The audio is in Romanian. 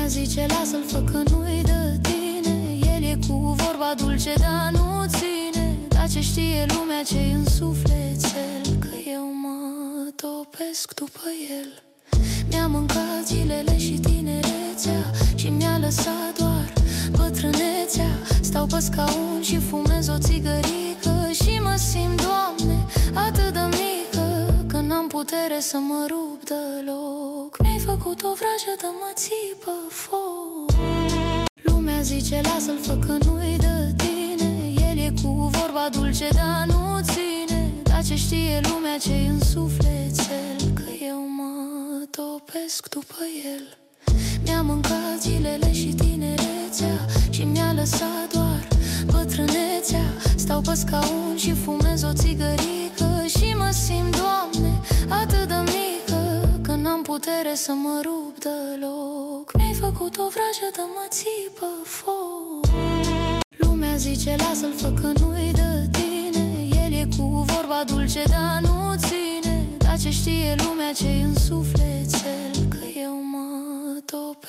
zice lasă-l fă că nu-i de tine. El e cu vorba dulce, dar nu ține. Dar ce știe lumea ce-i în sufletel, că eu mă topesc după el. Mi-a mâncat zilele și tinerețea și mi-a lăsat doar bătrânețea. Stau pe scaun și fumez o țigărică și mă simt, Doamne, atât de mică, că n-am putere să mă rup deloc. Mi-ai făcut o vrajă de mă țipă foc. Lumea zice lasă-l fă că nu-i de tine. El e cu vorba dulce, dar nu ține. Dar ce știe lumea ce-i în sufletel, că eu mă topesc după el. Mi-a mâncat zilele și tinerețea și mi-a lăsat doar bătrânețea. Stau pe scaun și fumez o țigărică și mă simt, Doamne, atât de mică, că n-am putere să mă rup deloc. Mi-ai făcut o vrajă de mă țipă foc. Lumea zice lasă-l fă că nu-i de tine. El e cu vorba dulce, dar nu ține. Dar ce știe lumea ce-i în sufletel, că eu mă topesc